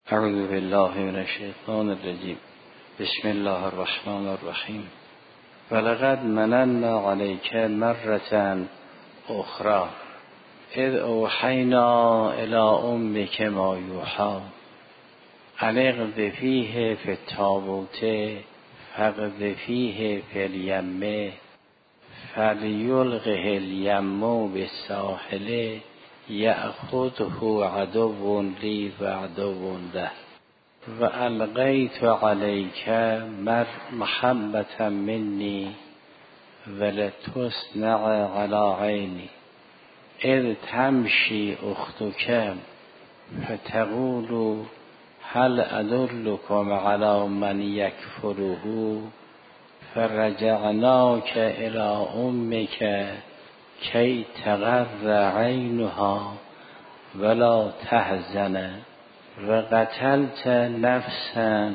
اعوذ بالله من الشیطان الرجیم. بسم الله الرحمن الرحیم. ولقد مننا علیک مرة اخرى اذ اوحینا الی امک ما یوحی اقذ فیه فی التابوت فاقذ فیه فی الیم فلیلقه الیم بالساحل یأخذه عدو لی و عدو له و القیت علیک محبة منی ولتصنع علی عینی اذ تمشی اختک فتقول هل ادلکم علی من یکفره فرجعناک الی امک کی تقر عینها ولا تحزن و قتلت نفسا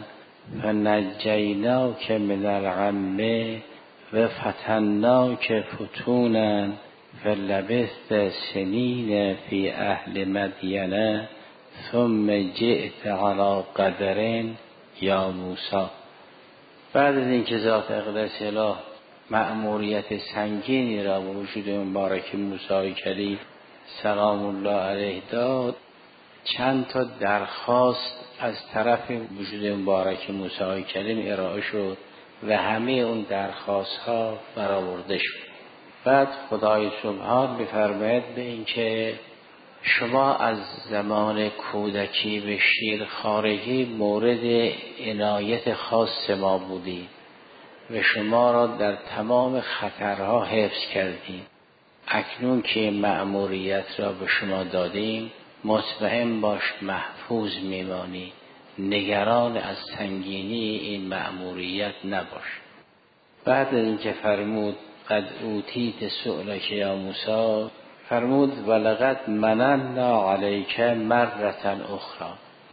فنجیناک من الغم و فتناک فتونا فلبثت سنین فی اهل مدین ثم جئت علی قدر یا موسی. بعد از اینکه ذات اقدس اله مأموریت سنگینی را به وجود مبارک موسی کلیم سلام الله علیه داد، چند تا درخواست از طرف وجود مبارک موسی کلیم ارائه شد و همه اون درخواست ها برآورده شد. بعد خدای سبحان می‌فرماید به اینکه شما از زمان کودکی به شیر خارگی مورد عنایت خاص ما بودید و شما را در تمام خطرها حفظ کردیم. اکنون که مأموریت را به شما دادیم مطمئن باش محفوظ میمانی، نگران از سنگینی این مأموریت نباش. بعد از اینکه فرمود قد اوتیت سؤلک یا موسی، فرمود ولقد مننا علیک مرة اخرى.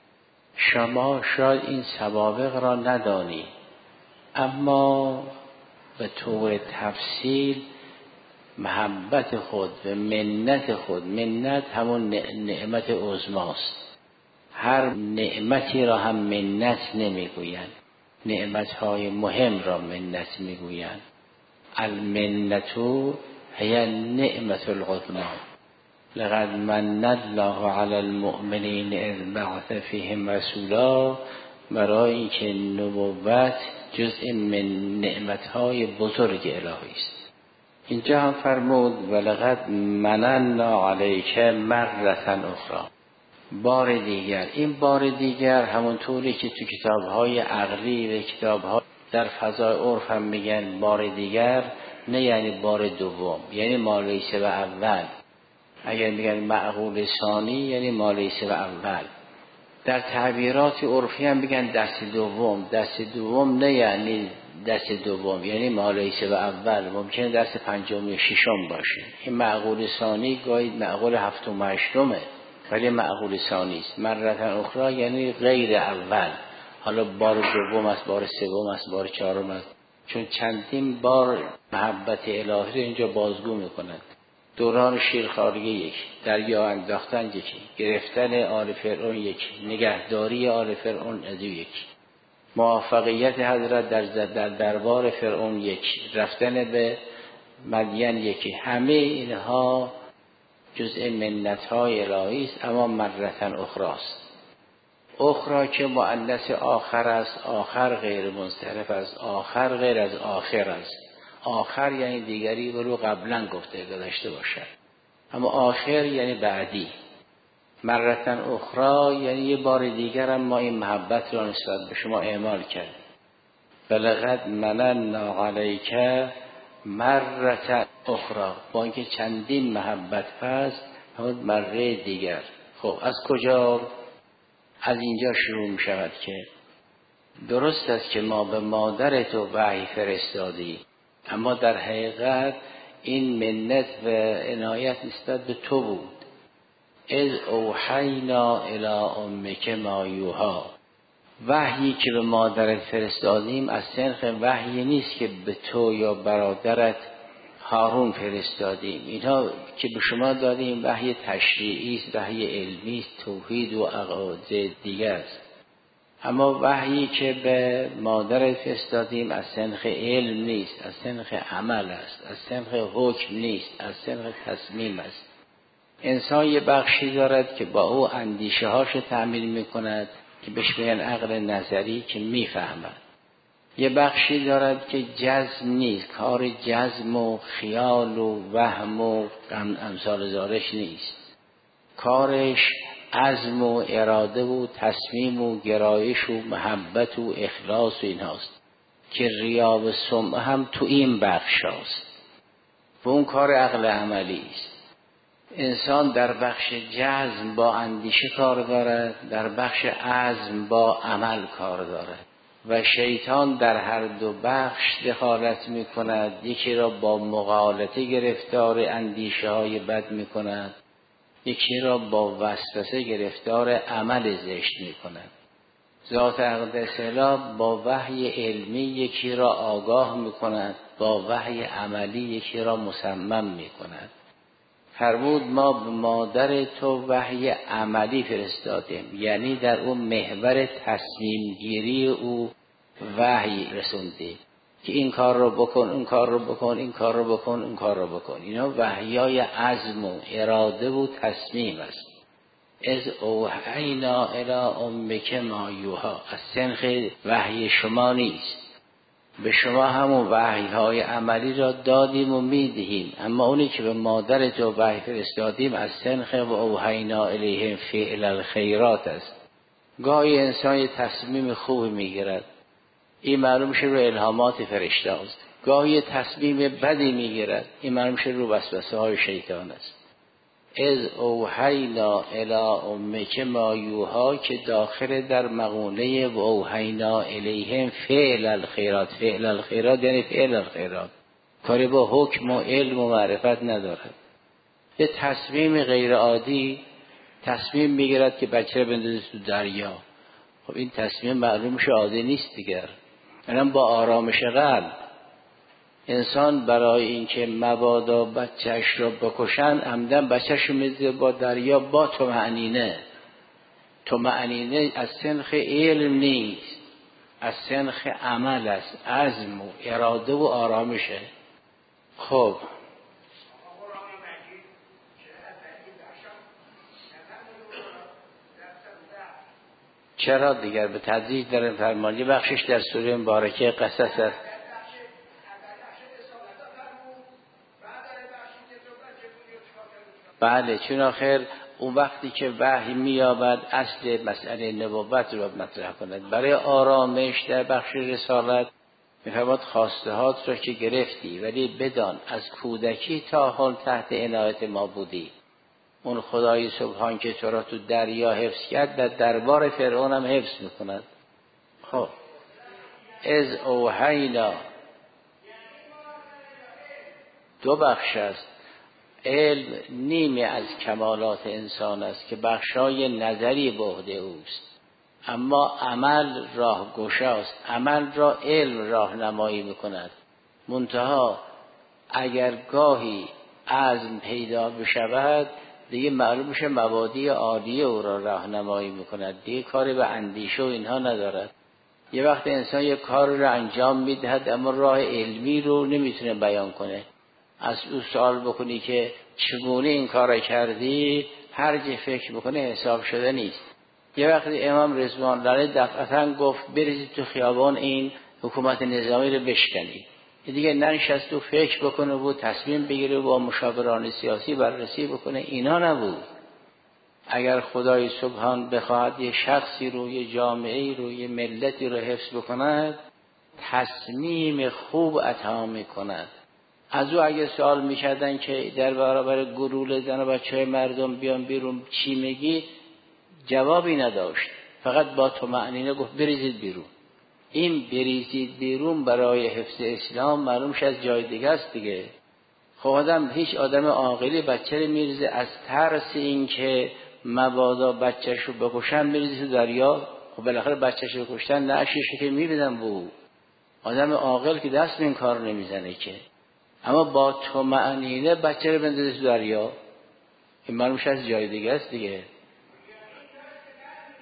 شما شاید این سوابق را ندانی، اما به طور تفصیل محبت خود و منت خود، منت همون نعمت عظماست. هر نعمتی را هم منت نمیگویند، نعمتهای مهم را منت میگویند. المنتو هی نعمت العظما. لقد من الله علی المؤمنین اذ بعث فیهم رسولا، برای اینکه نبوت جزء من نعمتهای بزرگ الهی است. اینجا هم فرمود ولقد مننا علیک مرة اخرى، بار دیگر. این بار دیگر همونطوری که تو کتاب‌های عقلی و کتاب‌ها در فضای عرف هم میگن بار دیگر، نه یعنی بار دوم، یعنی ما لیس و اول. اگر میگن معقول ثانی یعنی ما لیس و اول. در تعبیرات عرفی هم میگن دست دوم. دست دوم نه یعنی دست دوم، یعنی ما لیس و اول، ممکنه دست پنجم و ششم باشه. این معقول ثانی گاهی معقول هفتم و هشتمه، ولی معقول ثانی است. مرة اخرى یعنی غیر اول. حالا بار دوم است، بار سوم است، بار چهارم است، چون چندین بار محبت الهی رو اینجا بازگو میکنند. دوران شیرخواری یک، دریا انداختن یکی، گرفتن آل فرعون یک، نگهداری آل فرعون از یک، موفقیت حضرت در دربار فرعون یک، رفتن به مدین یکی. همه اینها جزء منت‌های الهی است، اما مرة اخرى است. اخرى که مؤنث آخر است، آخر غیر منصرف است، آخر غیر از آخر است. آخر یعنی دیگری ولو قبلا گفته داشته باشد، اما آخر یعنی بعدی. مرة اخرى یعنی یه بار دیگر هم ما این محبت را نسبت به شما اعمال کرد. ولقد مننا علیک مرة اخرى، با اینکه چندین محبت پس همون مره دیگر. خب از کجا؟ از اینجا شروع می شود که درست است که ما به مادر تو وحی فرستادی، اما در حقیقت این منت و عنایت نسبت به تو بود. اذ اوحینا الی امک ما یوحی، وحیی که به مادرت فرستادیم از سنخ وحی نیست که به تو یا برادرت هارون فرستادیم. اینها که به شما دادیم وحی تشریعی است، وحی علمی است، توحید و عقاید دیگر است. اما وحیی که به مادر فرستادیم از سنخ علم نیست، از سنخ عمل است، از سنخ حکم نیست، از سنخ تصمیم است. انسان یه بخشی دارد که با او اندیشه هاشو تعمیل میکند که بهش میگن عقل نظری که میفهمد. یه بخشی دارد که جزم نیست، کار جزم و خیال و وهم و امثال ذالک نیست، کارش عزم و اراده و تصمیم و گرایش و محبت و اخلاص و اینهاست که ریا و سمع هم تو این بخش هاست و اون کار عقل عملی است. انسان در بخش جزم با اندیشه کار دارد، در بخش عزم با عمل کار دارد و شیطان در هر دو بخش دخالت می کند. یکی را با مغالطه گرفتار اندیشه های بد می کند، یکی را با وسوسه گرفتار عمل زشت می کند. ذات اقدس الله با وحی علمی یکی را آگاه می کند، با وحی عملی یکی را مصمم می کند. فرمود ما به مادر تو وحی عملی فرستادیم، یعنی در اون محور تصمیم گیری او وحی رسوندیم که این کار رو بکن، اون کار رو بکن، این کار رو بکن، اون کار رو بکن. اینا وحیای عزم و اراده و تصمیم است. از اوحینا الی امک ما یوحی، از سنخ وحی شما نیست، به شما همون وحی‌های عملی را دادیم و میدهیم، اما اونی که به مادر تو وحی فرستادیم از سنخ و اوحینا الیهم فعل الخیرات است. گاهی انسان یه تصمیم خوبی میگیرد، این معلوم میشه رو الهامات فرشته است. گاهی تصمیم بدی میگیرد، این معلوم میشه رو وسوسه های شیطان است. از اوحینا الی امک ما یوحی که داخل در مقوله و اوحینا الیهم فعل الخیرات. فعل الخیرات یعنی فعل الخیرات، کاری با حکم و علم و معرفت ندارد. یه تصمیم غیر عادی تصمیم میگیرد که بچه بندازه تو دریا. خب این تصمیم معلوم میشه عادی نیست دیگر. یعنی با آرامش قلب انسان برای اینکه مبادا بچهش رو بکشن عمدن بچهش رو میذاره با دریا با طمأنینه. طمأنینه از سنخ علم نیست، از سنخ عمل است، عزم و اراده و آرامشه. خب چرا دیگر به تدریج در فرمان یه بخشش در سوره مبارکه قصص است. بله، چون آخر اون وقتی که وحی میابد اصل مسئله نبوت رو مطرح کند. برای آرامش در بخش رسالت میفرماد خواستهات را که گرفتی ولی بدان از کودکی تا حال تحت عنایت ما بودی. اون خدای سبحان که تو را تو دریا حفظ کرد در دربار فرعون هم حفظ میکند. خب از اوحینا دو بخش است. علم نیمی از کمالات انسان است که بخشای نظری به عهده اوست، اما عمل راه گشاست. عمل را علم راهنمایی میکند. منتها اگر گاهی عزم پیدا بشود دیگه معلوم میشه مبادی عالیه او را راهنمایی میکند، دیگه کاری به اندیشه و اینها ندارد. یه وقت انسان یه کار رو انجام میدهد اما راه علمی رو نمیتونه بیان کنه. از او سوال بکنی که چگونه این کار کردی، هر جه فکر بکنه حساب شده نیست. یه وقتی امام رضوان الله دفعتاً گفت بریزید تو خیابان این حکومت نظامی رو بشکنید، دیگه ننشست و فکر بکنه و تصمیم بگیره و با مشاوران سیاسی بررسی بکنه، اینا نبود. اگر خدای سبحان بخواهد یه شخصی رو، یه جامعه‌ای رو، یه ملتی رو حفظ بکند تصمیم خوب عطا میکند. از او اگه سوال میکردن که در برابر گلوله زن و بچه مردم بیان بیرون چی میگی، جوابی نداشت، فقط با طمأنینه گفت بریزید بیرون. این بریزید بیرون برای حفظ اسلام معلوم شد از جای دیگه است دیگه. خب آدم، هیچ آدم عاقلی بچه رو میریزه از ترس این که مبادا بچهش رو بکشن میریزه تو دریا؟ خب بالاخره بچهش رو کشتن نعشش که میبینن بو. آدم عاقل که دست به این کار نمیزنه که. اما با طمأنینه بچه رو بندازه تو دریا، این معلوم شد از جای دیگه است دیگه.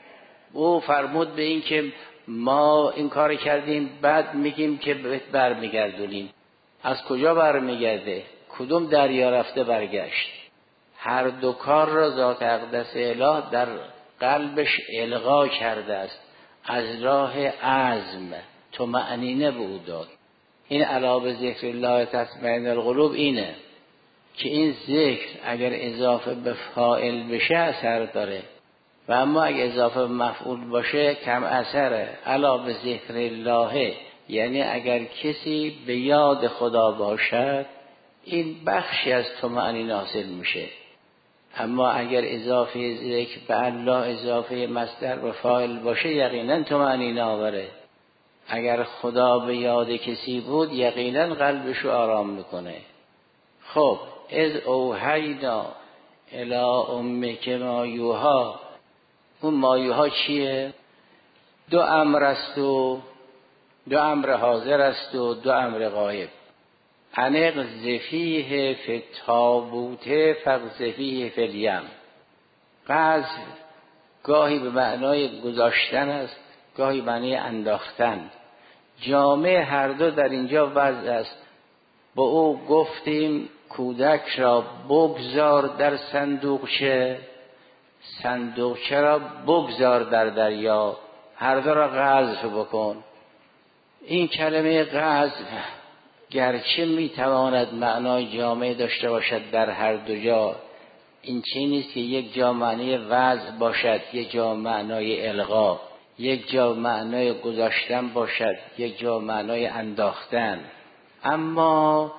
او فرمود به این که ما این کار کردیم، بعد میگیم که برمیگردونیم. از کجا برمیگرده؟ کدوم دریا رفته برگشت؟ هر دو کار را ذات اقدس اله در قلبش القا کرده است، از راه عزم طمأنینه به او داد. این الا به ذکر الله تطمئن القلوب اینه که این ذکر اگر اضافه به فاعل بشه اثر داره و اما اگر اضافه به مفعول باشه کم اثره. الا به ذکر الله یعنی اگر کسی به یاد خدا باشد این بخشی از طمأنینه حاصل میشه. اما اگر اضافه ذکر به الله اضافه مصدر به فاعل باشه یقینا طمأنینه آوره. اگر خدا به یاد کسی بود یقینا قلبشو آرام میکنه. خب اذ اوحینا الی امک ما یوحی، اون ما یوحی چیه؟ دو امر است و دو امر حاضر است و دو امر غایب. انق زفیه فی التابوت فقذفیه فی الیم. قذف گاهی به معنای گذاشتن است، گاهی معنی انداختن. جامع هر دو در اینجا وضع است. با او گفتیم کودک را بگذار در صندوقچه، صندوقچه را بگذار در دریا، هر دو را قذف بکن. این کلمه قذف گرچه میتواند معنای جامع داشته باشد در هر دو جا، این چیزی نیست که یک جا معنی وضع باشد، یک جا معنای الغا، یک جا معنای گذاشتن باشد، یک جا معنای انداختن. اما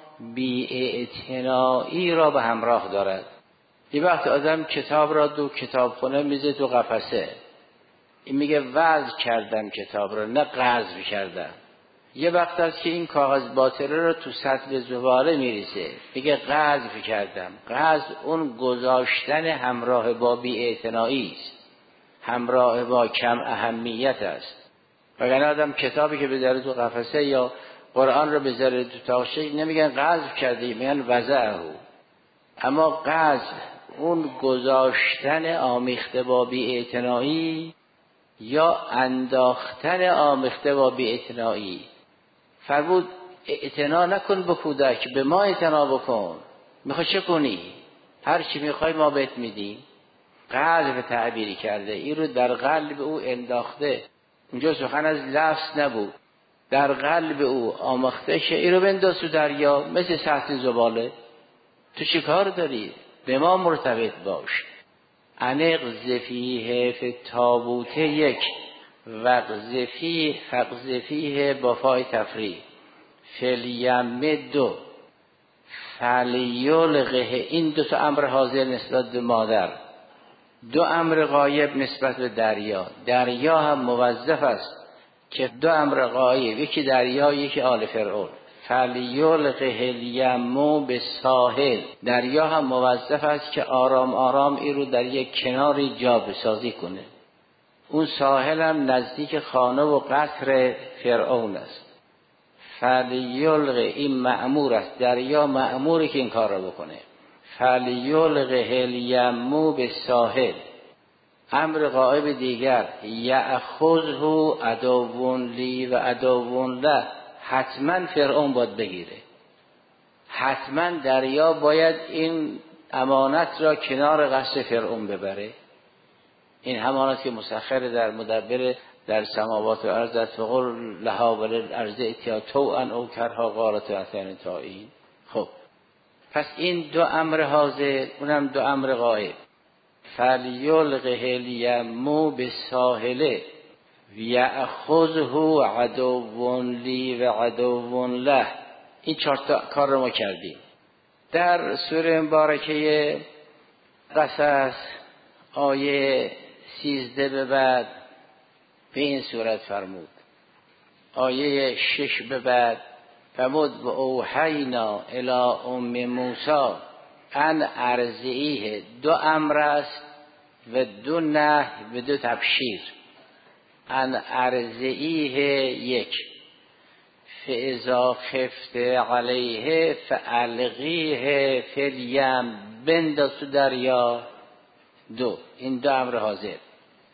بی‌اعتنایی را به همراه دارد. یه وقت آدم کتاب را دو کتابخونه میزه تو قفسه، این میگه وضع کردم کتاب را، نه قذف کردم. یه وقت است که این کاغذ باطله را تو سطل زباله میریسه، میگه قذف کردم. قذف اون گذاشتن همراه با بی‌اعتنایی است، همراه با کم اهمیت است. وگرنه آدم کتابی که بذاره تو قفسه یا قرآن رو بذاره تو تاقچه نمیگن قذف کردی، میگن وضعه. اما قذف اون گذاشتن آمیخته با بی‌اعتنایی یا انداختن آمیخته با بی‌اعتنایی. فرمود اعتنا نکن به کودک، به ما اعتنا بکن. میخوای چه کنی؟ هر چی میخوای ما بهت میدیم. قذف تعبیری کرده، این رو در قلب او انداخته. اونجا سخن از لفظ نبود، در قلب او آماخته شه. این رو بنداز تو دریا مثل سطل زباله. تو چی کار داری؟ به ما مرتبط باش. انق زفیه فی التابوت یک، فقذفیه با فای تفریح، فلیم دو، فلیلقه. این دو تا امر حاضر نسبت به مادر، دو امر غایب نسبت به دریا. دریا هم موظف است که دو امر غایب، یکی دریا یکی آل فرعون. فلیلقه الیمو به ساحل، دریا هم موظف است که آرام آرام این رو در یک کناری جا بسازی کنه. اون ساحل هم نزدیک خانه و قصر فرعون است. فلیلقه این مأمور است، دریا مأموری که این کار را بکنه. فلیلقه الیمو به ساحل. امر غایب دیگر یأخذه عدو لی و عدو له، حتما فرعون باید بگیره، حتما دریا باید این امانت را کنار قصر فرعون ببره. این همانت که مسخر در مدبر در سماوات و ارض است، فقل لها وللارض ائتیا طوعا او کرها قالتا اتینا طائعین. خب پس این دو امر حاضر، اونم دو امر غایب. فلیلقه الیمو به ساحله یأخذه عدو لی و عدو له. این 4 تا کار رو ما کردیم. در سوره مبارکه قصص آیه 13 به بعد به این صورت فرمود. آیه 6 به بعد فرمود و اوحینا الی ام موسی ان ارضعیه. دو امر است و دو نهی و دو تبشیر. ان ارضعیه یک، فاذا خفت علیه فالقیه فی الیم، بنداز تو دریا. دو، این دو امر حاضر.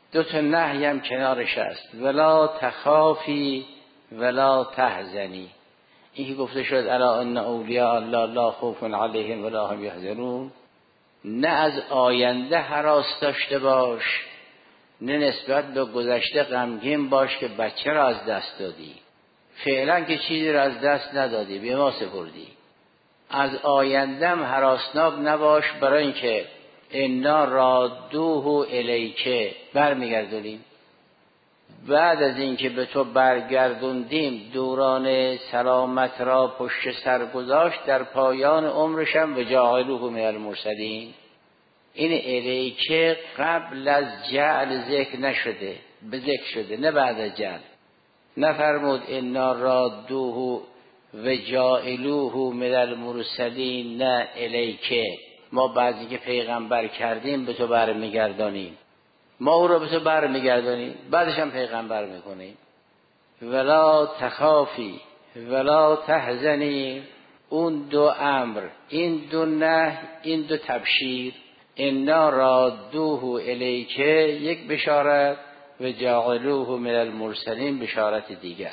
دو تا نهی هم کنارش است، ولا تخافی ولا تحزنی. این که گفته شد الا ان اولیاء الله لا خوف علیهم ولا هم یحزنون، نه از آینده هراس داشته باش، نه نسبت به گذشته غمگین باش که بچه را از دست دادی. فعلا که چیزی را از دست ندادی، به ما سپردی. از آینده هم هراسناک نباش، برای اینکه انا رادوه الیک، برمیگردونیم. بعد از اینکه به تو برگردوندیم، دوران سلامت را پشت سر گذاشت، در پایان عمرش هم و جاعلوه من المرسلین. این الیک قبل از جعل ذکر نشده، به ذکر شده، نه بعد از جعل. نفرمود انا رادوه و جاعلوه من المرسلین، نه الیک. ما بعضی که پیغمبر کردیم به تو برمیگردانیم، ما او را به تو برمیگردانیم، بعدش هم پیغمبر میکنیم. ولا تخافی ولا تحزنی، اون دو امر، این دو نه، این دو تبشیر. انا رادوه الیک یک بشارت و جاعلوه من المرسلین بشارت دیگر.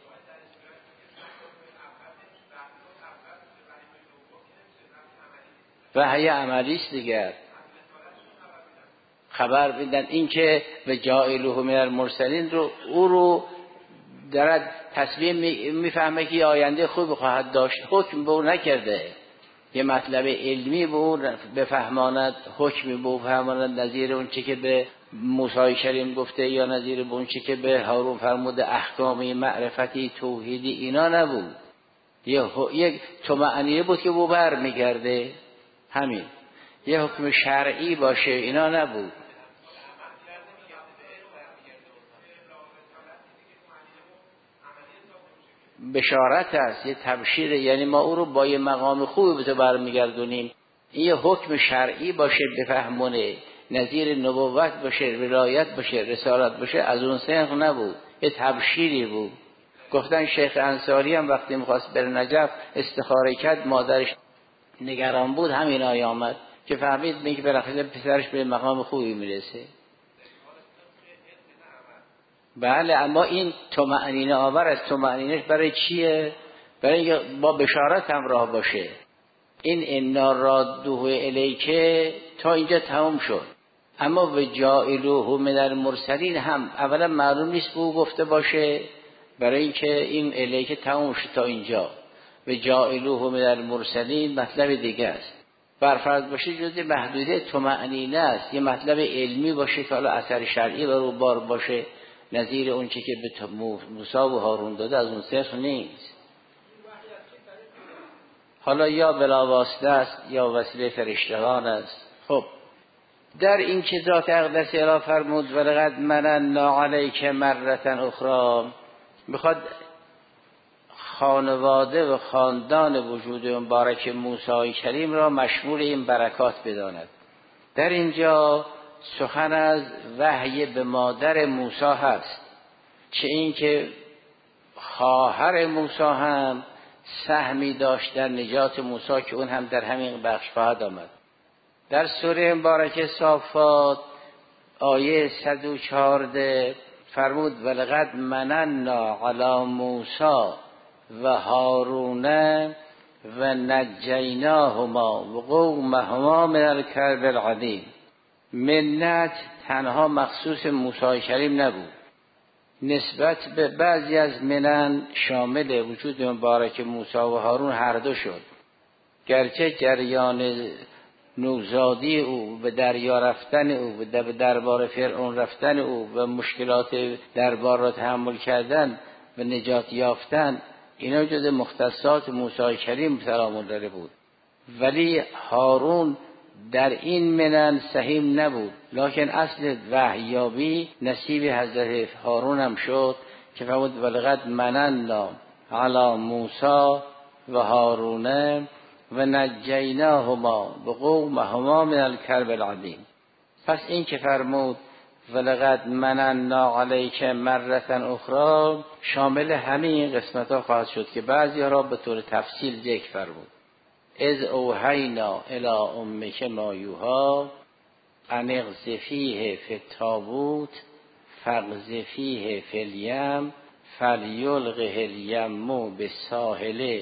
وحی عملی است دیگر، خبر بدن. این که و جاعلوه من المرسلین رو، او رو در تصمیم میفهمه که آینده خوب خواهد داشت، حکم به او نکرده. یه مطلب علمی به او بفهماند، حکمی به او بفهماند، نظیر اون چی که به موسی کریم گفته یا نظیر به اون چی که به هارون فرموده، احکامی معرفتی توحیدی اینا نبود. یک طمأنینه بود که او بر میگرده، همین. یه حکم شرعی باشه اینا نبود. بشارت است، یه تبشیر، یعنی ما او رو با یه مقام خوبی به تو برمیگردونیم. این یه حکم شرعی باشه بفهمونه، نظیر نبوت باشه، ولایت باشه، رسالت باشه، از اون سنخ نبود، یه تبشیری بود. گفتن شیخ انصاری هم وقتی میخواست بر نجف استخاره کرد، مادرش نگران بود، همین آیه آمد که فهمید میگه بالاخره پسرش به مقام خوبی میرسه. بله، اما این طمأنینه آور از طمأنینش برای چیه؟ برای اینکه با بشارت همراه باشه. این انا رادوه الیک تا اینجا تمام شد. اما و جاعلوه من المرسلین هم اولا معلوم نیست به او گفته باشه، برای اینکه این الیک تمام شد تا اینجا. و جاعلوه من المرسلین مطلب دیگه است. برفرض باشه جزء محدوده طمأنینه است، یه مطلب علمی باشه که حالا اثر شرعی بر او بار باشه، نظیر اون چی که به موسی و هارون داده از اون صرف نیست. حالا یا بلا واسطه است یا وسیله فرشتگان است. خب در این که ذات اقدس اعلی فرمود ولقد مننا علیک مرة اخرى، میخواد خانواده و خاندان وجود مبارک موسی کریم را مشمول این برکات بداند. در اینجا سخن از وحی به مادر موسی هست، چه این که خواهر موسی هم سهمی داشت در نجات موسی که اون هم در همین بخش خواهد آمد. در سوره مبارکه صافات آیه 114 فرمود ولقد مننا علی موسی و هارون و نجیناهما و قومهما من الکرب العظیم. منت تنها مخصوص موسی کریم نبود، نسبت به بعضی از منن شامل وجود مبارک موسی و هارون هر دو شد. گرچه جریان نوزادی او، به دریا رفتن او، به دربار فرعون رفتن او و مشکلات دربار را تحمل کردن و نجات یافتن، اینا جز مختصات موسی کریم سلام الله بود، ولی هارون در این منن سهیم نبود. لکن اصل وحیابی نصیب حضرت هارون هم شد که فرمود ولقد مننا علی موسی و هارون و نجیناهما و قومهما من الکرب العظیم. پس این که فرمود ولقد مننا علیک مرة اخرى شامل همین قسمت ها خواهد شد که بعضی را به طور تفصیل ذکر فرمود. اذ اوحینا الی امک ما یوحی، انقذفیه فی التابوت فاقذفیه فی الیم فلیلقه الیم بالساحل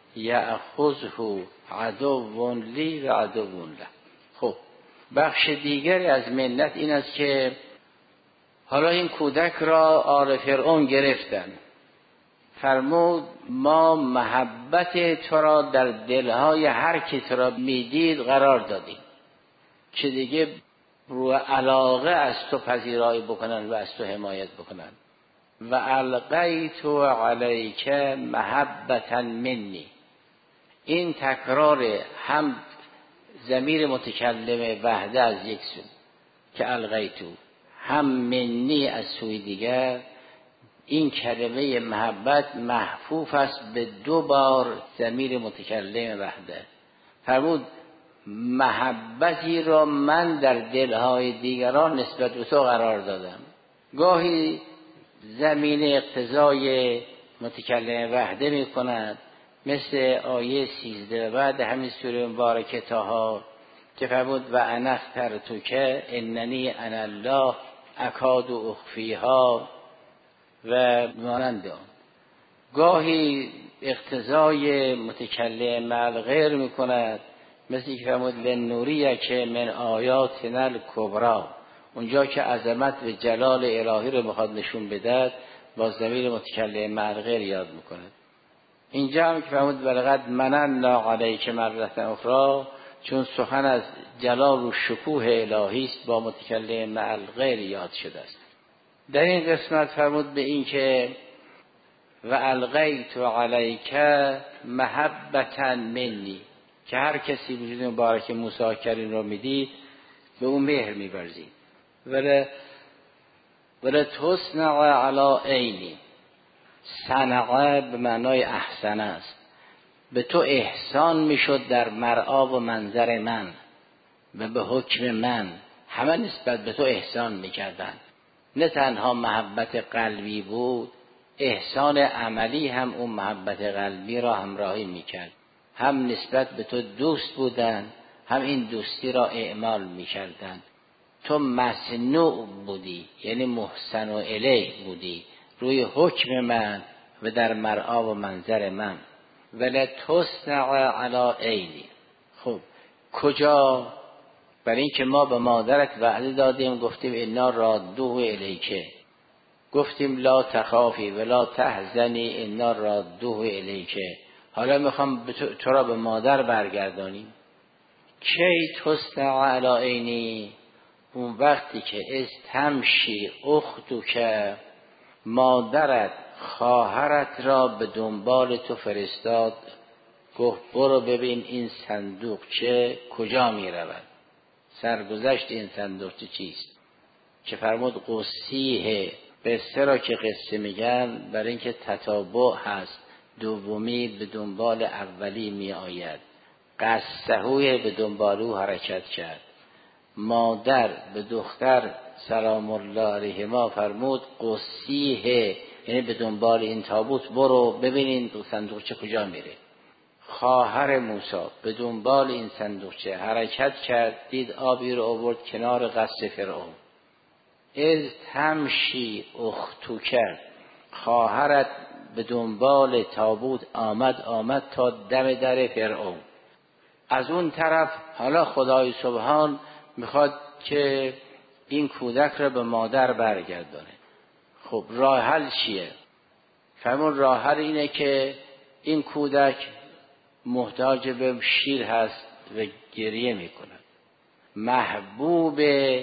یأخذه عدو لی و عدو له. خب بخش دیگری از منت این است که حالا این کودک را آل فرعون گرفتن، فرمود ما محبت تو را در دلهای هر کی تو را میدید قرار دادیم که دیگه رو علاقه از تو پذیرایی بکنن و از تو حمایت بکنن. و القیت علیک محبتا منی، این تکرار هم ضمیر متکلم وحده از یک سو که القیتو، هم منی از سوی دیگر. این کلمه محبت محفوف است به 2 بار ضمیر متکلم وحده. فرمود محبتی را من در دلهای دیگران نسبت به تو قرار دادم. گاهی زمین اقتضای متکلم وحده می کند، مثل آیه 13 بعد همین سوره مبارکه طه که فرمود و انا اخترتک اننی انا الله اکاد اخفیها و مانند آن. گاهی اقتضای متکلم مع الغیر می کند، مثل که فرمود لنوریک من آیاتنا الکبری، اونجا که عظمت و جلال الهی رو میخواد نشون بده با ضمیر متکلم مع الغیر یاد میکنه. اینجا هم که فرمود ولقد مننا علیک مرة اخری، چون سخن از جلال و شکوه الهی است با متکلم مع الغیر یاد شده است. در این قسمت فرمود به این که و القیت علیک محبتا منی، که هر کسی وجود مبارک موسی کریم رو میدید به اون مهر می‌ورزید. ولی تصنع علی عینی، صنع به معنای احسن است، به تو احسان میشد در مرعا و منظر من و به حکم من، همه نسبت به تو احسان میکردن. نه تنها محبت قلبی بود، احسان عملی هم اون محبت قلبی را همراهی میکرد. هم نسبت به تو دوست بودن، هم این دوستی را اعمال میکردن. تو مصنوع بودی، یعنی محسن و الیه بودی روی حکم من و در مرعا و منظر من. ولی تصنع علی عینی. خب کجا؟ برای این که ما به مادرت وعده دادیم، گفتیم انا رادوه الیکه، گفتیم لا تخافی ولا تحزنی انا رادوه الیکه. حالا میخوام تو را به مادر برگردانیم. کی تصنع علی عینی؟ اون وقتی که استمشی اختو که مادرت خواهرت را به دنبال تو فرستاد، گفت برو ببین این صندوقچه کجا می رود، سرگذشت این صندوقچه چیست؟ که فرمود قصیه. قصه را که قصه میگن برای اینکه تتابع هست، دومی به دنبال اولی می آید. قصهوی به دنبال او حرکت کرد. مادر به دختر سلام الله علیهما فرمود قصیه، یعنی به دنبال این تابوت برو ببینین صندوقچه کجا میره. خواهر موسی به دنبال این صندوقچه حرکت کرد، دید آبی رو آورد کنار قصر فرعون. از تمشی اختو کرد، خواهرت به دنبال تابوت آمد تا دم در فرعون. از اون طرف حالا خدای سبحان میخواد که این کودک را به مادر برگردانه. خب راه حل چیه؟ فرمون راه حل اینه که این کودک محتاج به شیر هست و گریه میکنه. محبوب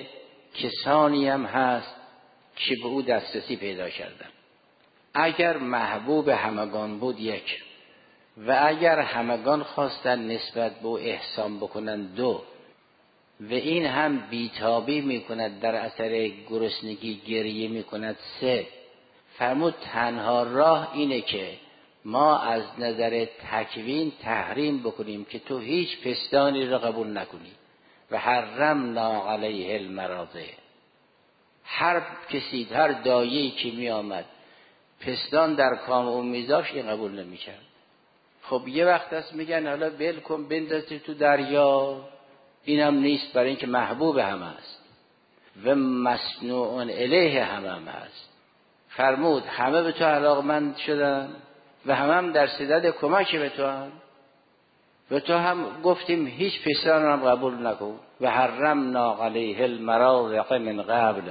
کسانی هم هست که به او دسترسی پیدا کردن. اگر محبوب همگان بود یک، و اگر همگان خواستن نسبت به او احسان بکنن دو، و این هم بیتابی میکند در اثر گرسنگی گریه میکند سه. فرمود تنها راه اینه که ما از نظر تکوین تحریم بکنیم که تو هیچ پستانی را قبول نکنی و حرمنا علیه المراضع. هر کسی، هر دایه‌ای که می آمد پستان در کام اون میذاشت این قبول نمیکرد. خب یه وقت هست میگن حالا ول کن بندازی تو دریا، اینم نیست، برای اینکه محبوب همه است و مصنوع الیه هم هست. فرمود همه به تو علاقمند شدن و هم در صدد کمک به تو هم. و تو هم گفتیم هیچ پسر هم قبول نکن. و حرمنا علیه المراضع من قبل،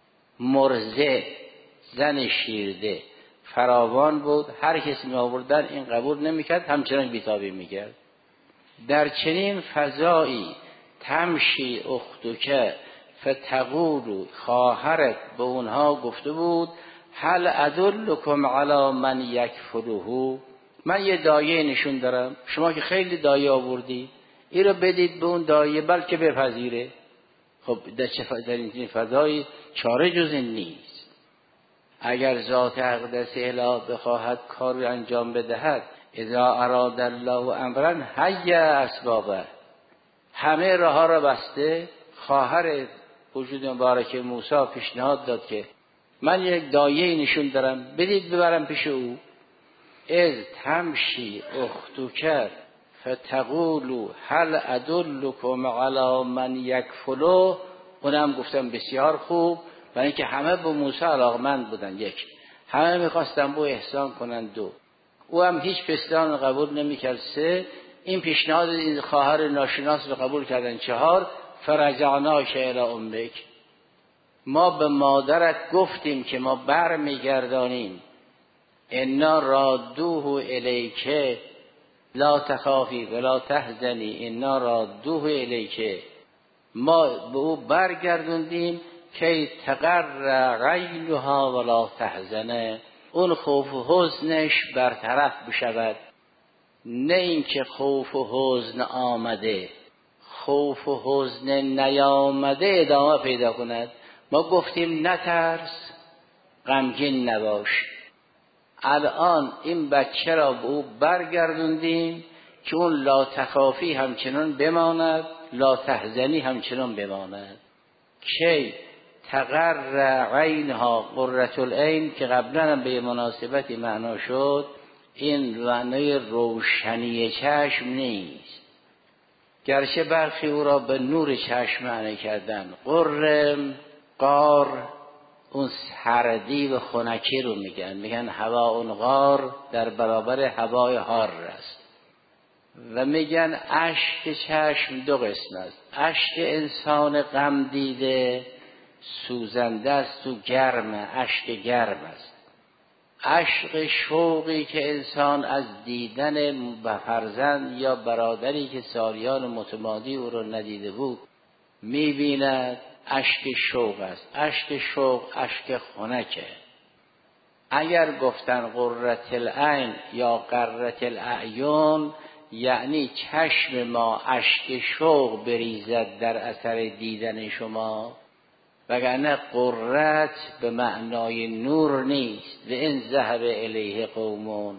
مرضع زن شیرده فراوان بود، هر کسی می آوردن این قبول نمیکرد، همچنان بیتابی میکرد. در چنین فضایی تمشی اختک فتقول، خواهرت به اونها گفته بود هل ادلکم علی من یکفله، من یه دایه نشون دارم، شما که خیلی دایه آوردی این رو بدید به اون دایه بلکه بپذیره. خب در این فضایی چاره جز این نیست. اگر ذات اقدس الهی بخواهد کاری انجام بدهد، اذا اراد الله امرا حی اسبابه، همه راه ها را بسته. خواهر وجود مبارک موسی پیشنهاد داد که من یک دایه نشون دارم، بدید ببرم پیش او. از تمشی اختک فتقولوا هل ادلکم علی من یکفله، اونم گفتم بسیار خوب، برای اینکه همه به موسی علاقمند بودن. یک، همه میخواستن به احسان کنن. دو، او هم هیچ پسران قبول نمیکرد. سه، این پیشنهاد این خواهر ناشناس رو قبول کردن. چهار، فرجعناک الی امک، ما به مادرت گفتیم که ما بر میگردانیم. انا رادوه الیک لا تخافی ولا تحزنی، انا رادوه الیک، ما به او برگردوندیم که تقر عینها ولا تحزنه، اون خوف و حزنش برطرف بشود. نه اینکه خوف و حزن آمده، خوف و حزن نیامده ادامه پیدا کند. ما گفتیم نترس، غمگین نباش. الان این بچه را به او برگردوندیم که اون لا تخافی همچنان بماند، لا تحزنی همچنان بماند. که تقر عینها، قرة العین که قبلا هم به مناسبتی معنا شد، این معنای روشنی چشم نیست، گرچه برخی او را به نور چشم معنی کردن. قرم، قار، اون سردی و خنکی رو میگن هوا اون غار در برابر هوای حار است. و میگن اشک چشم دو قسم است. اشک انسان غم دیده سوزنده است و گرم، اشک گرم است. اشک شوقی که انسان از دیدن فرزند یا برادری که سالیان متمادی او رو ندیده بود میبیند، اشک شوق است. اشک شوق اشک خنکه. اگر گفتن قرة العین یا قرة الاعین، یعنی چشم ما اشک شوق بریزد در اثر دیدن شما، وگرنه قرت به معنای نور نیست. و ان ذهب الیه قومون،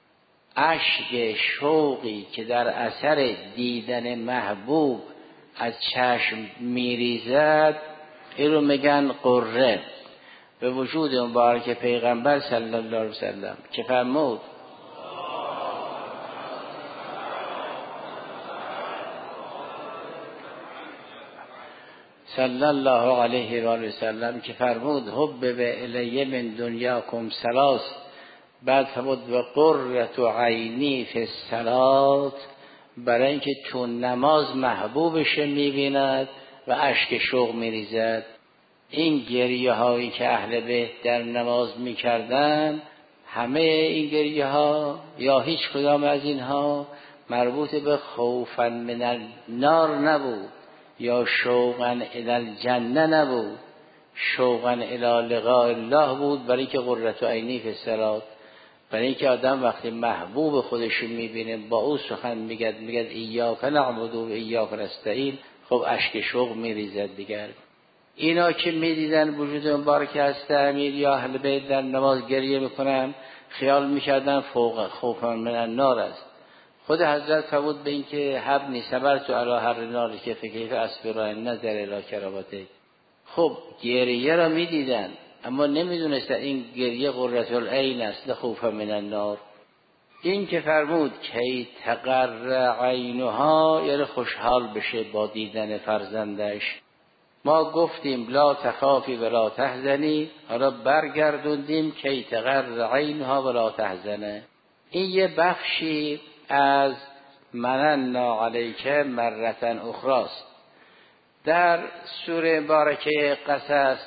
اشک شوقی که در اثر دیدن محبوب از چشم میریزد، این رو میگن قره. به وجود مبارک پیغمبر صلی الله علیه وسلم که فرمود صلی الله علیه و آله وسلم که فرمود حبب الی من دنیاکم ثلاث، بعد فرمود و قرة عینی فی الصلاة، برای اینکه تو نماز محبوبش میبیند و اشک شوق میریزد. این گریه هایی که اهل بیت در نماز میکردن، همه این گریه ها یا هیچ کدام از اینها مربوط به خوفا من النار نبود یا شوقا الی الجنه نبود، شوقا الی لقاء الله بود. برای که قرة عینی فی الصلاة، برای اینکه آدم وقتی محبوب خودش میبینه با او سخن میگه ایاک نعبد و ایاک نستعین، خب اشک شوق میریزد دیگر. اینا که میدیدن وجود مبارک هست امیر یا اهل بیت در نماز گریه میکنن، خیال میکردن فوق خوفا من النار است. خود حضرت فرمود به این که حبنی صبرت علی هر نار که فکیف اصبر نظر الی کرامته. خب گریه را میدیدن اما نمیدونستن این گریه قرة العین است نه خوفا من النار. این که فرمود کی تقر عینها، یعنی خوشحال بشه با دیدن فرزندش. ما گفتیم لا تخافی ولا تحزنی، حالا برگردوندیم کی تقر عینها ولا تحزنه. این یه بخشی از مننا علیک مرتن اخراست. در سوره مبارکه قصص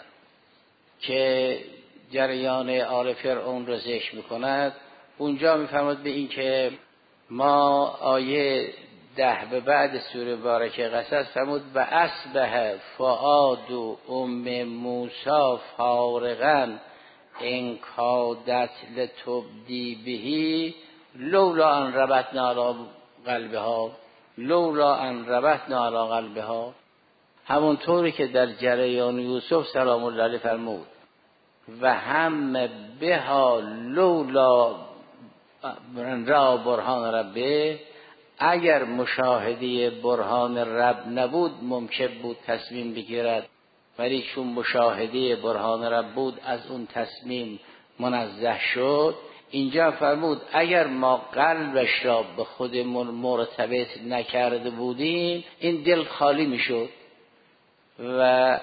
که جریان آل فرعون رو ذکر میکند، اونجا میفرماد به این که ما آیه 10 به بعد سوره مبارکه قصص فرمود و اصبح فؤاد ام موسی فارغا ان کادت لتبدی به لولا ان ربطنا علی قلبها لولا ان ربطنا علی قلبها. همونطوری که در جریان یوسف سلام الله علیه فرمود و هم بها لولا را برهان ربه، اگر مشاهده برهان رب نبود ممکن بود تصمیم بگیرد، ولی چون مشاهده برهان رب بود از اون تصمیم منزه شد. اینجا فرمود اگر ما قلبش را به خودمون مرتبط نکرده بودیم این دل خالی میشد. و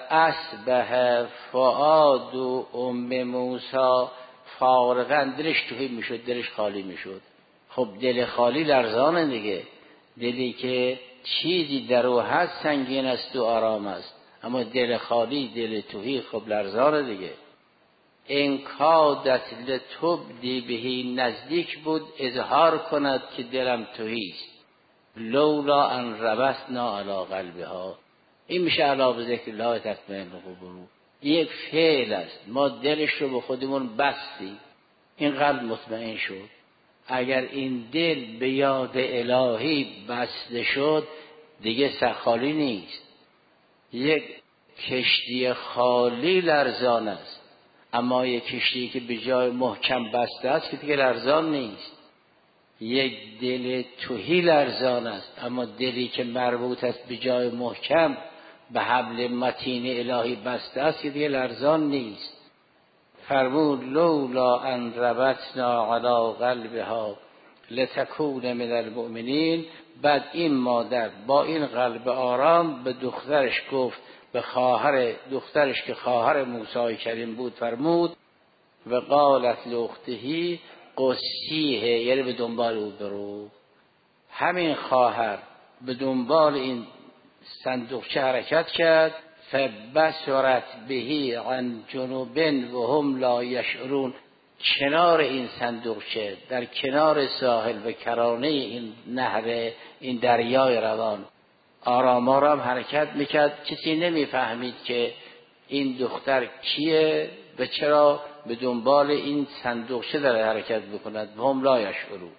اصبح فؤاد ام موسی فارغا، دلش توهی میشد، دلش خالی میشد. خب دل خالی لرزانه دیگه، دلی که چیزی در او هست سنگین است و آرام است، اما دل خالی، دل توهی، خب لرزانه دیگه. ان کادت لتبدی به، نزدیک بود اظهار کند که دلم توهی است. لولا ان ربطنا علی قلبها، این میشه علاوه ذکر الله تطمئن القلوب. یک فعل است، ما دلش رو به خودمون بستیم، این قلب مطمئن شد. اگر این دل به یاد الهی بسته شد دیگه خالی نیست. یک کشتی خالی لرزان است، اما یک کشتی که به جای محکم بسته است که دیگه لرزان نیست. یک دل تهی لرزان است، اما دلی که مربوط است به جای محکم به حبل متین الهی بسته است که دیگه لرزان نیست. فرمود لولا ان ربطنا علی قلبها لتکون من المؤمنین. بعد این مادر با این قلب آرام به دخترش گفت، به خواهر دخترش که خواهر موسی کریم بود فرمود و قالت لاخته قصیه، یعنی به دنبال او برو. همین خواهر به دنبال این صندوقچه حرکت کرد. فبصرت به عن جنوب و هم لا یشعرون، کنار این صندوقچه در کنار ساحل و کرانه این نهر، این دریای روان آرام آرام حرکت میکرد. کسی نمیفهمید که این دختر کیه و چرا به دنبال این صندوقچه داره حرکت بکند. و هم لا یشعرون.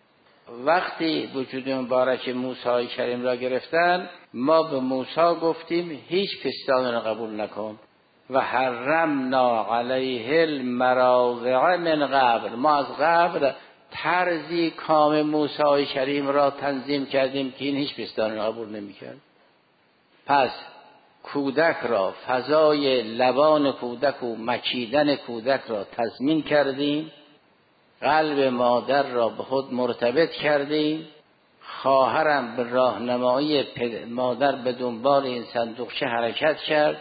وقتی وجود مبارک موسی کریم را گرفتن، ما به موسی گفتیم هیچ پستانی را قبول نکن و حرمنا علیه المراضع من قبل، ما از قبل طرزی کام موسی کریم را تنظیم کردیم که این هیچ پستانی را قبول نمی‌کرد. پس کودک را، فضای لبان کودک و مکیدن کودک را تضمین کردیم، قلب مادر را به خود مرتبط کردیم. خواهرم به راهنمایی مادر به دنبال این صندوقچه حرکت کرد.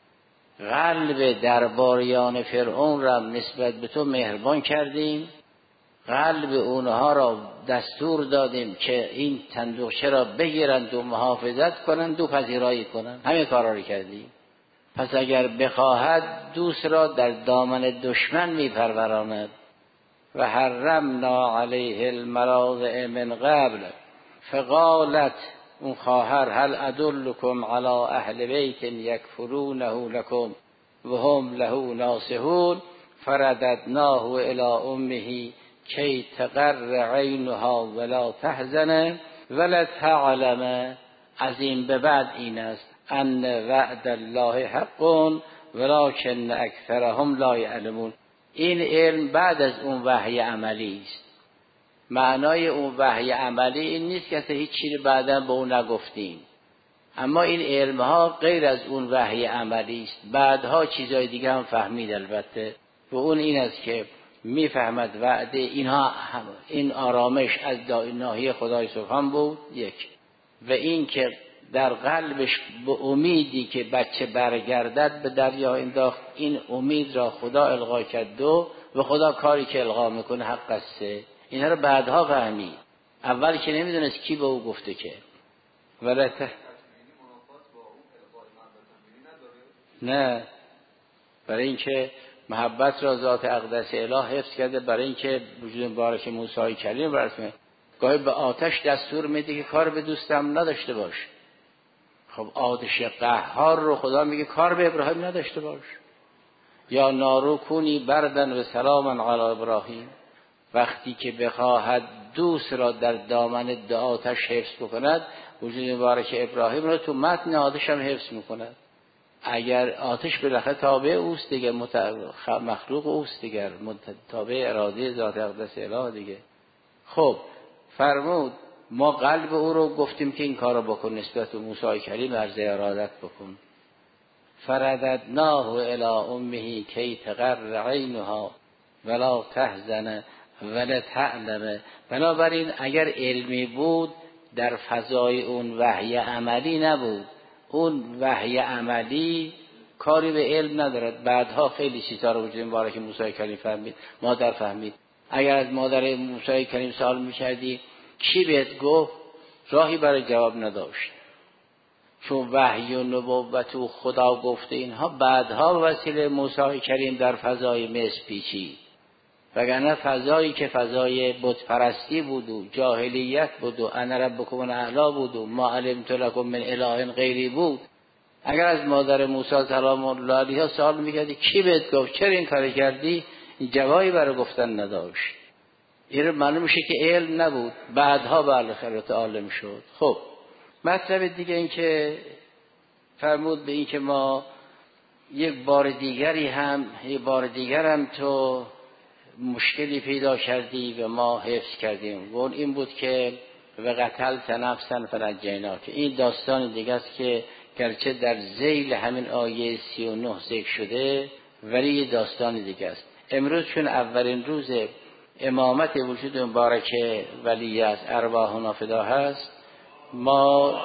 قلب درباریان فرعون را نسبت به تو مهربان کردیم. قلب اونها را دستور دادیم که این صندوقچه را بگیرند و محافظت کنند و پذیرایی کنند. همه کارا رو کردیم. پس اگر بخواهد دوست را در دامن دشمن میپروراند. و حرمنا علیه المراضع من قبل فقالت، اون خواهر هل ادلکم علی اهل بیت یکفرونه لکم و هم له ناصحون فرددناه الی امه کی تقر عینها ولا تحزن ولتعلم. از این به بعد این است ان وعد الله حق ولکن اکثرهم لا یعلمون. این علم بعد از اون وحی عملی است. معنای اون وحی عملی این نیست که هیچ چیزی بعدا به اون نگفتیم، اما این علم ها غیر از اون وحی عملی است. بعدها چیزای دیگه هم فهمید البته. و اون این است که میفهمد وعده اینها این آرامش از ناحیه خدای سبحان بود یک، و این که در قلبش به امیدی که بچه برگردد به دریا انداخت، این امید را خدا القا کرد و خدا کاری که القا میکنه حق است. اینها رو بعدها فهمید، اول که نمیدونست کی به او گفته که ولته نه، برای اینکه محبت را ذات اقدس اله حفظ کرده، برای اینکه وجود مبارک موسی کلیم برسونه. گاهی به آتش دستور میده که کار به دوستم نداشته باش. خب آتش قهار رو خدا میگه کار به ابراهیم نداشته باش. یا نارو کونی بردن و سلاما علی ابراهیم، وقتی که بخواهد دوست را در دامن آتش حفظ بکند، وجود مبارک ابراهیم را تو متن آتش هم حفظ میکند. اگر آتش بالاخره تابع اوست دیگه، مخلوق اوست دیگه، تابع اراده ذات اقدس اله دیگه. خب فرمود ما قلب او رو گفتیم که این کار رو بکن، نسبت به موسی کلیم عرض ارادت بکن. فرددناه الی امه کی تقر عینها ولا تحزن ولا تعلم. بنابراین اگر علمی بود در فضای اون وحی عملی نبود. اون وحی عملی کاری به علم ندارد. بعدها خیلی چیزا رو وجود مبارک موسی کلیم فهمید، مادر فهمید. اگر از مادر موسی کلیم سوال می‌کردی چی بهت گفت، راهی برای جواب نداشت، چون وحی و نبوت و خدا گفته اینها بعدها وسیله موسی کلیم در فضای مصر پیچید. وگرنه فضایی که فضای بت پرستی بود و جاهلیت بود و انا ربکم الاعلی بود و ما علمت لکم من اله غیری بود، اگر از مادر موسی سلام الله علیها سوال میکردی کی بهت گفت چرا این کار کردی، جوابی برای گفتن نداشت. این معلوم میشه که علم نبود، بعدها بالاخره عالم شد. خب مطلب دیگه این که فرمود به این که ما یک بار دیگر هم تو مشکلی پیدا کردی و ما حفظ کردیم. و این بود که و قتلت نفسا فنجیناک. این داستان دیگه است که گرچه در ذیل همین آیه 39 ذکر شده ولی یه داستان دیگه است. امروز چون اولین روز امامت وجود مبارک ولی از ارواحنا فدا هست، ما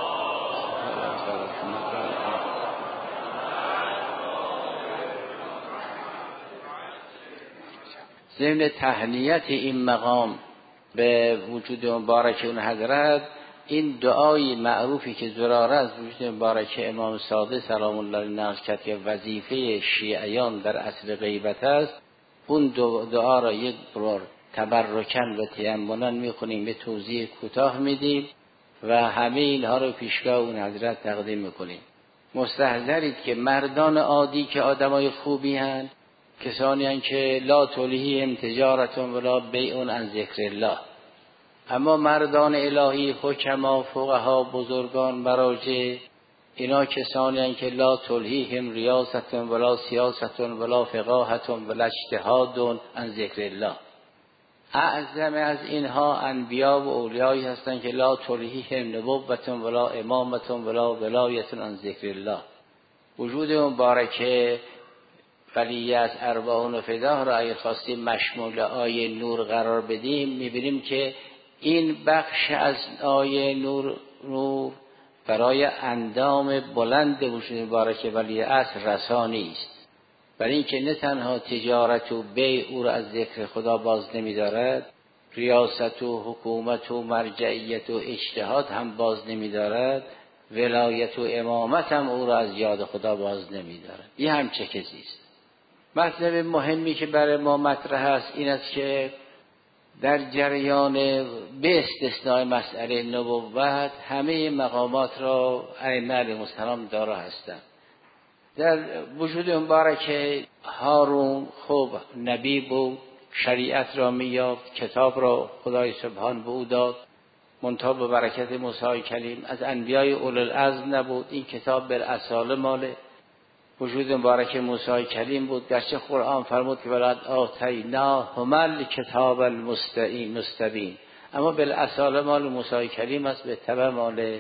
ضمن تهنیت این مقام به وجود مبارک اون حضرت، این دعای معروفی که زراره از وجود مبارک امام صادق سلام الله علیه نقل کرد که وظیفه شیعیان در اصل غیبت است، اون دعا را یک بار تبرکن و تیمنا میخونیم، به توضیح کوتاه میدیم و همه اینها رو پیشگاه اون حضرت تقدیم میکنیم. مستحضرید که مردان عادی که آدمای خوبی هستند، کسانی هستند که لا تلهیهم تجارت ولا بیع عن ذکر الله، اما مردان الهی، حکما، فقها، بزرگان، مراجع، اینا کسانی هستند که لا تلهیهم ریاست ولا سیاست ولا فقاهت ولا اجتهاد عن ذکر الله. اعظم از اینها انبیا و اولیایی هستند که لا تلهیهم نبوت ولا امامت ولا ولایت عن ذکر الله. وجود مبارک ولی از ارواح و فدا را اگه خواستیم مشمول آیه نور قرار بدیم، میبینیم که این بخش از آیه نور برای اندام بلند وجود مبارک ولی اصل رسانی است. برای اینکه نه تنها تجارت و بیع او را از ذکر خدا باز نمی‌دارد، ریاست و حکومت و مرجعیت و اجتهاد هم باز نمی‌دارد، ولایت و امامت هم او را از یاد خدا باز نمی‌دارد. این هم چه کسی است. مطلب مهمی که برای ما مطرح است این است که در جریان به استثناء مسئله نبوت همه مقامات را ائمه علیهم السلام دارا هستند. در وجود مبارک هارون خب نبی بود، شریعت را می‌یافت، کتاب را خدای سبحان به او داد، منتها به برکت موسی کلیم از انبیای اولوالعزم نبود. این کتاب بالاصاله مال وجود مبارک موسی کلیم بود، گرچه قرآن فرمود که ولقد آتیناهما الکتاب المستبین، اما بالاصاله مال موسی کلیم است، به تبع مال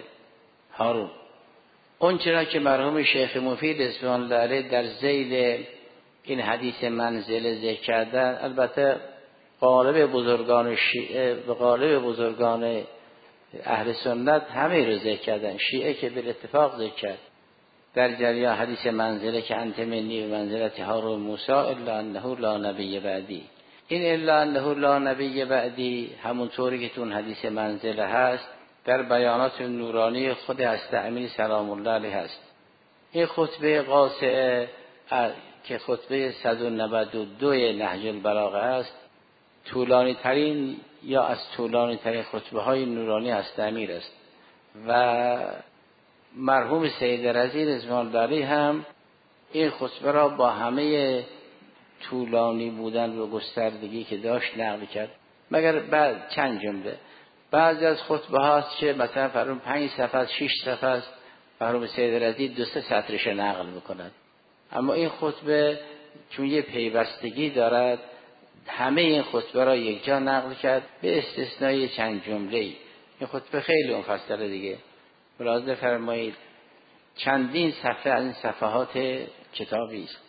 هارون. اون چرا که مرحوم شیخ مفید رضوان الله علیه در ذیل این حدیث منزله ذکر کردن. البته غالب بزرگان شیعه و غالب بزرگان اهل سنت همه رو ذکر کردن. شیعه که به اتفاق ذکر کرد در جریان حدیث منزله که انت منی و منزلت هارون موسی الا انه لا نبی بعدی. این الا انه لا نبی بعدی همونطوری که تو اون حدیث منزله هست در بیانات نورانی خود حضرت امیر سلام الله علیه هست. این خطبه قاصعه که خطبه 192 نهج البلاغه است، طولانی ترین یا از طولانی ترین خطبه های نورانی حضرت امیر است و مرحوم سید رضی رضوان الله علیه هم این خطبه را با همه طولانی بودن و گستردگی که داشت نقل کرد، مگر بعد چند جمله. بعضی از خطبه هاست که مثلا فرض 5 صفحه 6 صفحه است، مرحوم سید رضی 2-3 سطرش نقل میکند. اما این خطبه چون یه پیوستگی دارد همه این خطبه را یک جا نقل کرد به استثنای چند جمله‌ای. این خطبه خیلی مفصله دیگه، ملاحظه فرمایید چندین صفحه از این صفحات کتابی است،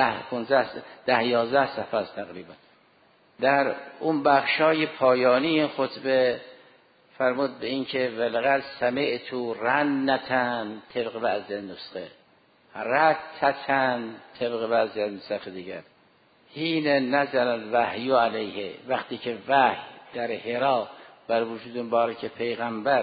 10-11 صفحه است تقریبا. در اون بخشای پایانی این خطبه فرمود به این که ولقد سمعت رنتن طبق بعض نسخه، رتتن طبق بعض نسخه دیگر، حین نزل الوحی علیه، وقتی که وحی در حرا بر وجود مبارک پیغمبر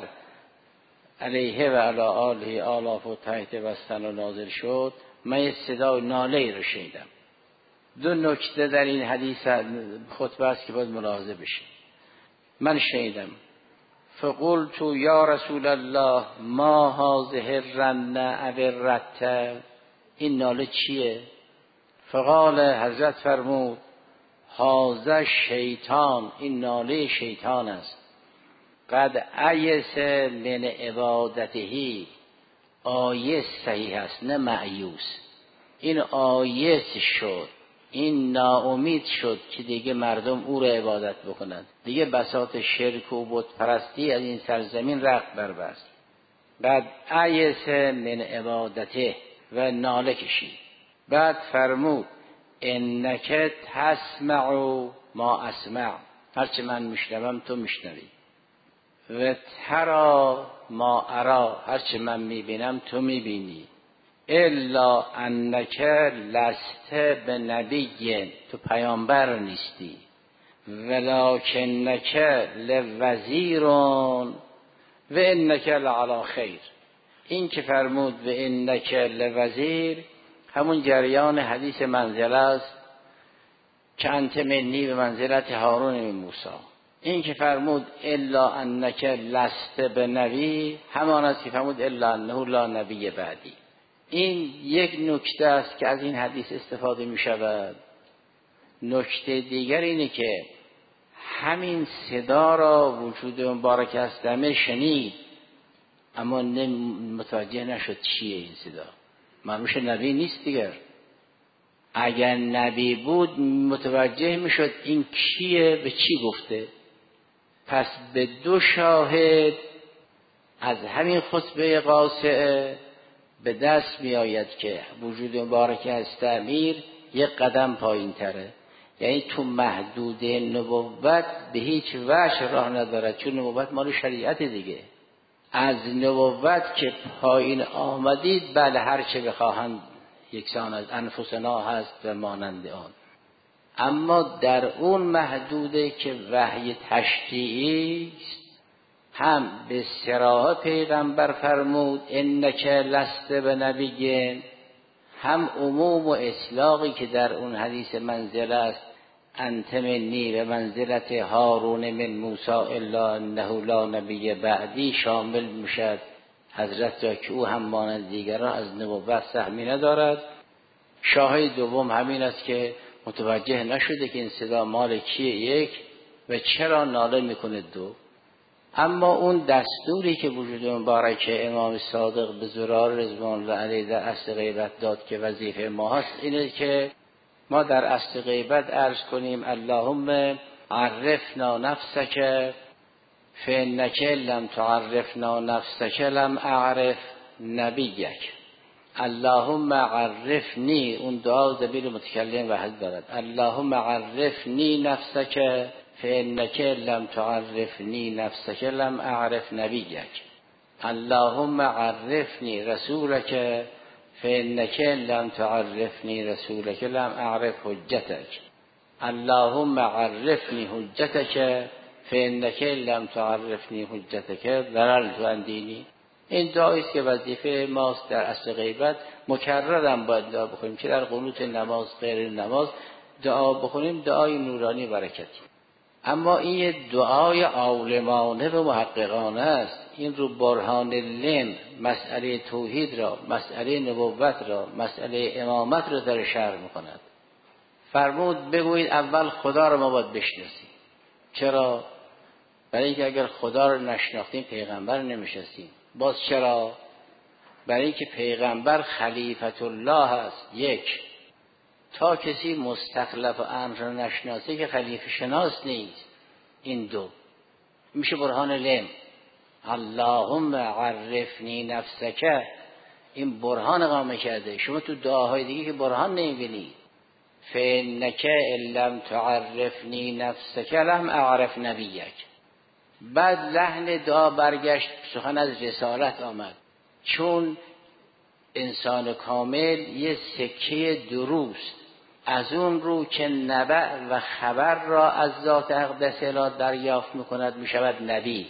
علیه و علی آله آلاف و تحت بستن و نازل شد، من یه صدای ناله رو شنیدم. 2 نکته در این حدیث خطبه است که باید ملاحظه بشه. من شنیدم فقلت یا رسول الله ما هذه الرنه ابرته، این ناله چیه؟ فقال، حضرت فرمود هذا شیطان، این ناله شیطان است. قد ایس من عبادته، آیس صحیح است نه مایوس، این آیس شد، این ناامید شد که دیگه مردم او را عبادت بکنند، دیگه بساط شرک و بت پرستی از این سرزمین رخت بربست. بعد ایس من عبادته و ناله کشید. بعد فرمود انک تسمع ما اسمع، هرچه من میشنوم تو میشنوی، و ترا ما ارا، هرچه من میبینم تو میبینی، الا انک لست بنبی، تو پیامبر نیستی، ولکنک لوزیر و انک لعلی خیر. این که فرمود و انک لوزیر همون جریان حدیث منزله است که انت منی به منزلت هارون من موسی. این که فرمود الا انک لست بنبی همان است که فرمود الا انه لا نبی بعدی. این یک نکته است که از این حدیث استفاده می شود. نکته دیگر اینه که همین صدا را وجود مبارک هستمه شنید اما متوجه نشد چیه این صدا. معلومش نبی نیست دیگر. اگر نبی بود متوجه می شد این کیه به چی گفته. پس به 2 شاهد از همین خطبه قاصعه به دست می آید که وجود مبارک هست امیر یک قدم پایین تره، یعنی تو محدود نبوت به هیچ وجه راه ندارد، چون نبوت مال شریعت دیگه. از نبوت که پایین آمدید بله هر چه بخواهند یکسان از انفسنا هست و مانند آن، اما در اون محدوده که وحی تشریعی است هم به صراحت پیغمبر فرمود انک لست بنبی، هم عموم و اطلاقی که در اون حدیث منزله است انت منی به منزلت هارون من موسی الا انه لا نبی بعدی شامل میشد. حضرت را که او هم مانند دیگران از نبوت سهمی ندارد. شاهد دوم همین است که متوجه نشده که این صدا مال کیه یک و چرا ناله میکنه 2. اما اون دستوری که وجود مبارک امام صادق به زرار رضوان الله علیه در اصل غیبت داد که وظیفه ما هست اینه که ما در اصل غیبت عرض کنیم اللهم عرفنا نفسک فانک لم تعرفنا نفسک لم اعرف نبیک. اللهم عرفنی، اون دعا ضمیر متکلم وحد دارد. اللهم عرفنی نفسک فانک لم تعرفنی نفسک لم اعرف نبیک. اللهم عرفنی رسولک فانک لم تعرفنی رسولک لم اعرف حجتک. اللهم عرفنی حجتک فانک لم تعرفنی حجتک ضللت عن دینی. این دعایی است که وظیفه ماست در عصر غیبت، مکررم باید دعا بخونیم، چه در قنوت نماز غیر نماز دعا بخونیم، دعای نورانی برکتی. اما این یه دعای عالمانه و محققانه است. این رو برهان علم مسئله توحید را، مسئله نبوت را، مسئله امامت را در شرح میکند. فرمود بگویید اول خدا را ما باید بشناسیم. چرا؟ برای اینکه اگر خدا را نشناختیم پیغمبر نمیشناسیم. باز چرا؟ برای اینکه پیغمبر خلیفت الله است. یک، تا کسی مستخلف و امر را نشناسه که خلیفه شناس نیست. این دو میشه برهان علم. اللهم عرفنی نفسک، این برهان قامه کرده. شما تو دعاهای دیگه که برهان نمیبینید. فانک لم تعرفنی نفسک لم اعرف نبیک. بعد لحن دعا برگشت، سخن از رسالت آمد. چون انسان کامل یه سکه دروست، از اون رو که نبع و خبر را از ذات اقدس اله دریافت میکند میشود نبی.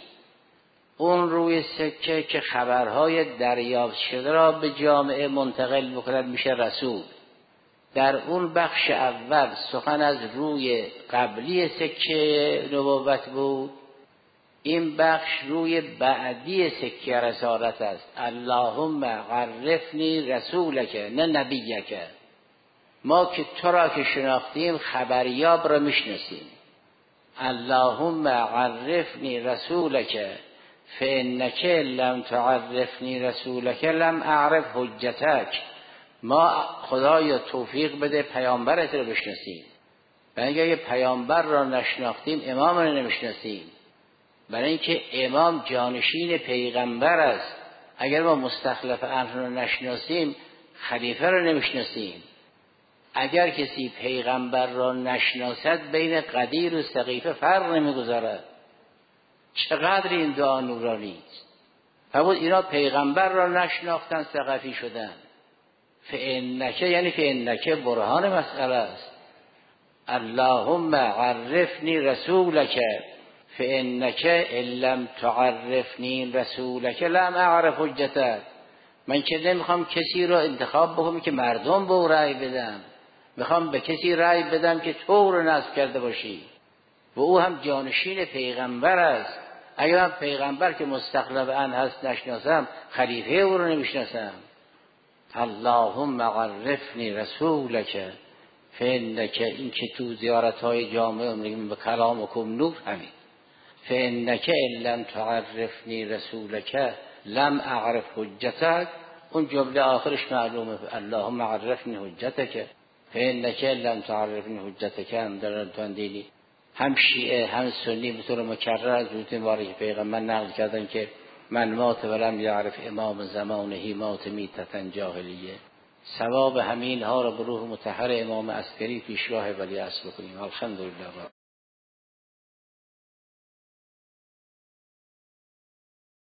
اون روی سکه که خبرهای دریافت شده را به جامعه منتقل میکند میشه رسول. در اون بخش اول سخن از روی قبلی سکه نبوت بود، این بخش روی بعدی سکه رسالت است. اللهم عرفنی رسولک نه نبیک. ما که تو را که شناختیم خبریاب را میشناسیم. اللهم عرفنی رسولک فانک لم تعرفنی رسولک لم اعرف حجتک. ما خدایا توفیق بده پیامبرت را بشناسیم. برای اینکه پیامبر را نشناختیم امام را نمیشناسیم. برای اینکه امام جانشین پیغمبر است. اگر ما مستخلف امر را نشناسیم خلیفه را نمیشناسیم. اگر کسی پیغمبر را نشناسد بین قدیر و سقیفه فرق نمیگذارد. چقدر این دعا نورانی است. فرمود اینا پیغمبر را نشناختن سقفی شدن. فانک یعنی فانک برهان مسئله است. اللهم عرفنی رسولک فانک لم تعرفنی رسولک لم اعرف حجتک. من که نمیخوام کسی را انتخاب بکنم که مردم به او رأی بدن، میخوام به کسی رأی بدم که تو رو نصب کرده باشی و او هم جانشین پیغمبر است. اگر من پیغمبر که مستخلف ان هست نشناسم خلیفه او رو نمیشناسم. اللهم عرفنی رسولک فانک، این که تو زیارت‌های جامعه میگیم به کلامکم نور، همین فانک لم تعرفنی رسولک لم اعرف حجتک. اون جمله آخرش معلومه، اللهم عرفنی حجتک فانک لم تعرفنی حجتک. هم در تندیلی هم شیعه هم سنی به طور مکرر از وجود مبارک پیغمبر نقل کردن که من مات ولم یعرف امام زمانه مات میتة جاهلیه. ثواب همین ها را به روح مطهر امام عسکری پیشگاه ولی عصر بکنیم. الحمدلله.